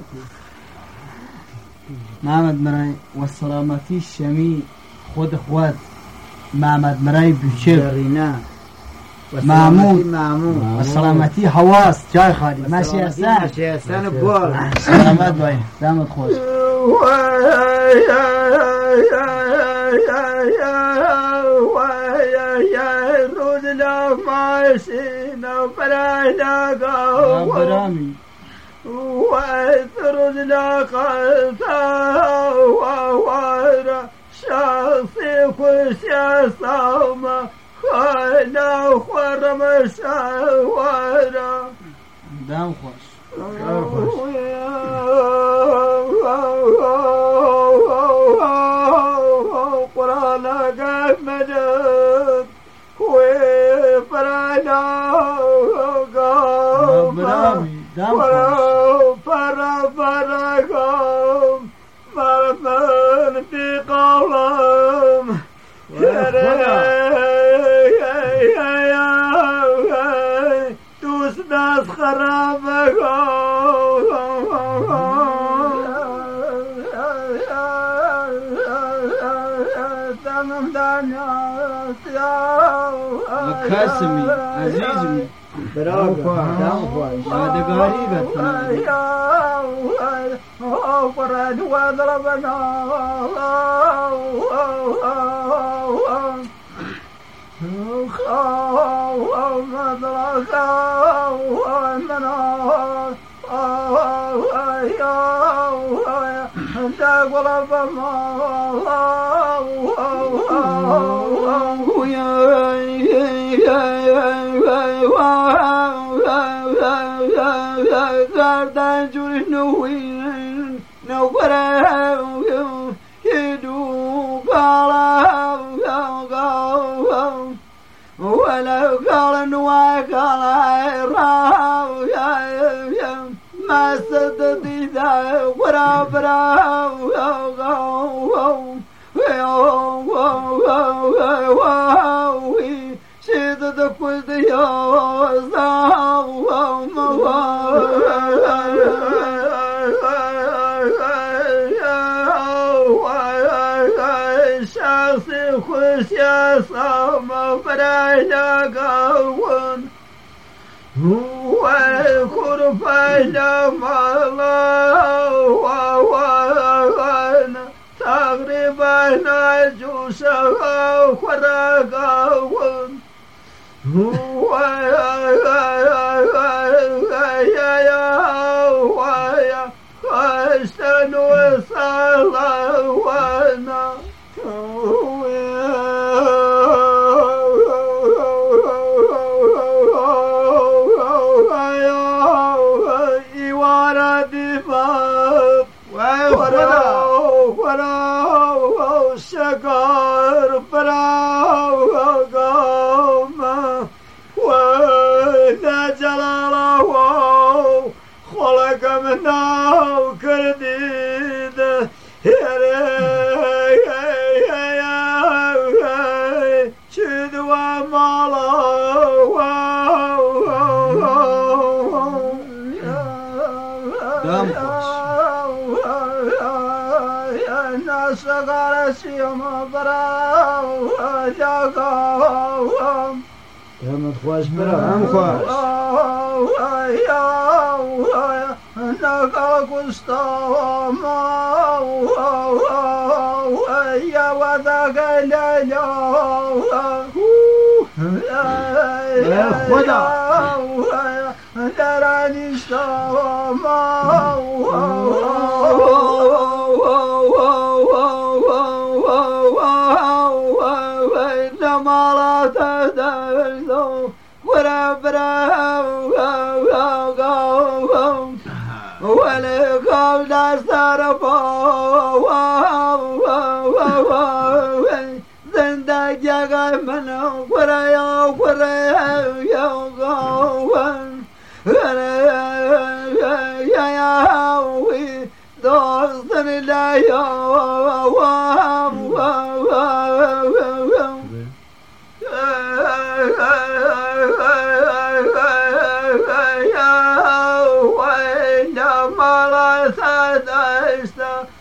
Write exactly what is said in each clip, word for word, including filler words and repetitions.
محمد مرای و سلامتی شمی خود خود محمد مرای بچه رینا محمود محمود و سلامتی حواس جای خالی ماشی هستن ماشی هستن بال سلامت باید دمت خوش روز لا ماشينا فلا برامی وثرد لقلتا وورا شخصي كل صوم خانا خرم شوارا دم خوش قرآن قمدت وفرانا برامی دم خوش فرا فرا قوم مرمن في قوم توس ناس خراب قاسمی عزیزمی برافو برافو یادگاری بکنم قرآن وضربنا Gardan juri nuhin no para yedu kala wala kala nuwa kala ra ma saddi da wara bara شد دکود شخصی خوش یا سام برای گون و خرفای مالا تقریبا جوش خورا گون خشتن و صلوانا ایواردی باب وراو وراو شکار براو جلاله خلق منه كرديد شد وماله دم خوش الناس قارسي وما براو جاقاو دمت خوش برام خوش نقا قستوما يا وذاك الليل يا خدا دراني استوما ما لا تدرسوا ولا براو ولا قول صرفوا زندق يا من ولا يا ولا يا يا يا وي دوستن لا يا ثلاثة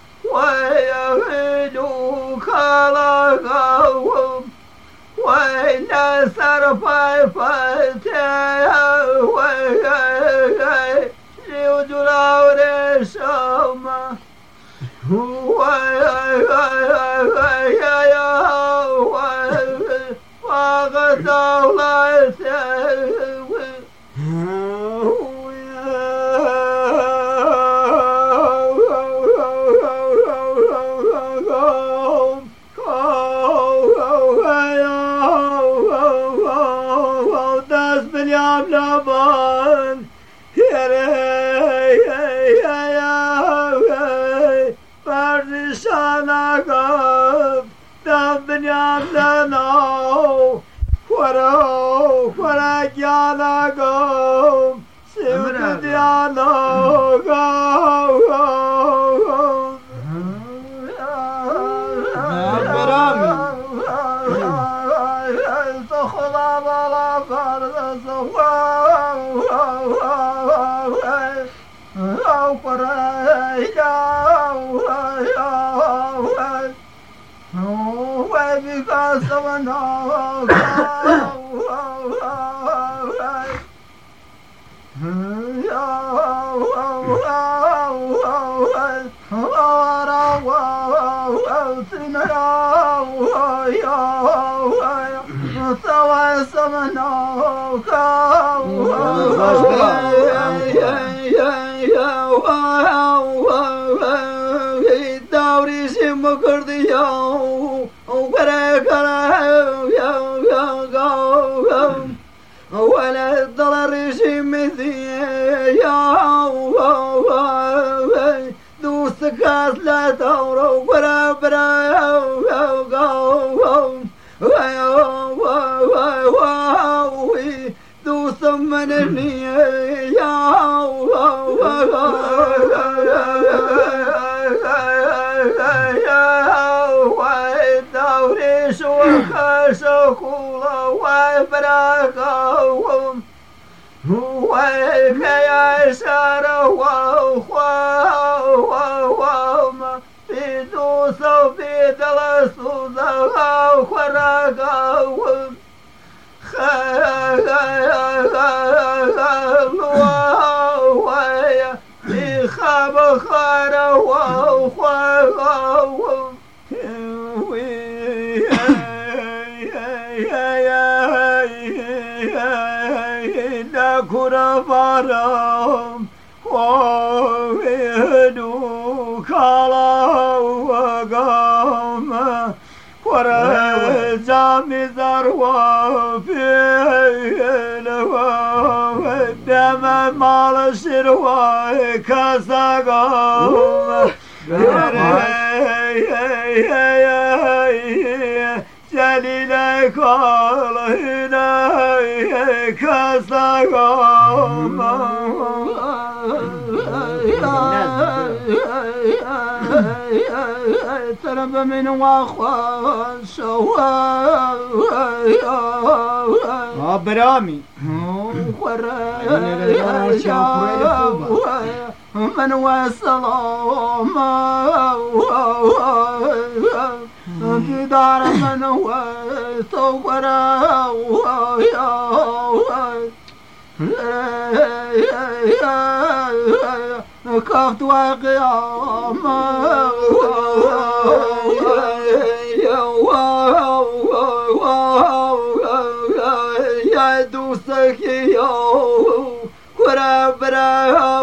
ويهدوك لغوم وإلى سرفي فتيا ويهدوك لغوم ترب من واخوان سوا برامي من وصل في دار من وصور كفت وقيام يا دوسك يا وربرا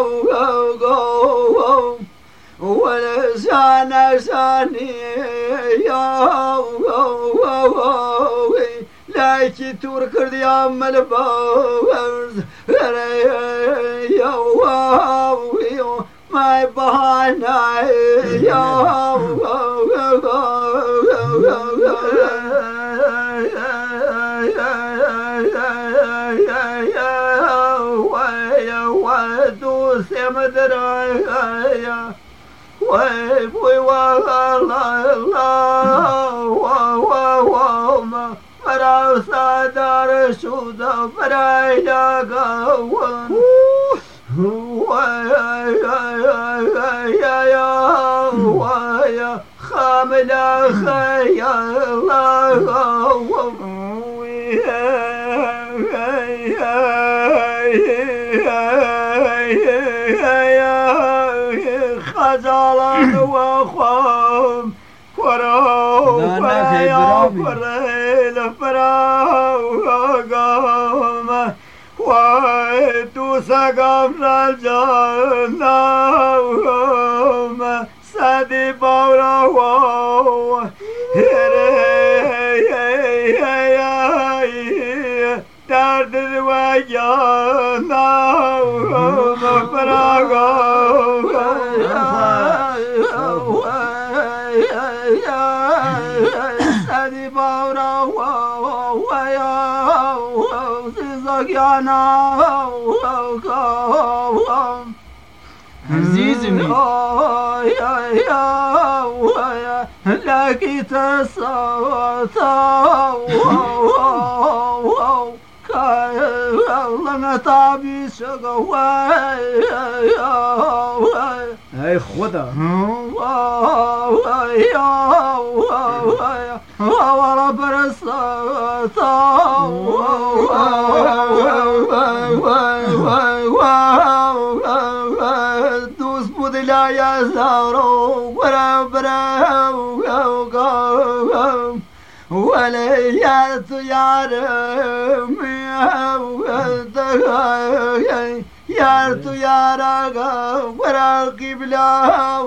ولا شان شاني يا لايكي تورك يا ملبوز يا my bahana ya وادو سمدرايا وي والله الله وما فرا صدر شودا فرايدا غو ويا خامل خي الله خجل وخم فرو يا فريل فراغم وتسقم الجنة سدي بورو درد وجانا فراغم سدي بورو زكيانا عزيزي لك تصوت كالله طابي شقوي اي خدا ورا برصت دوس بدلا يا زارو ورا برا وليات يارم يارت يارا ورا قبلا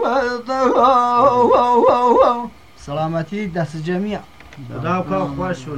سلامتي دست جميع داوكا خوش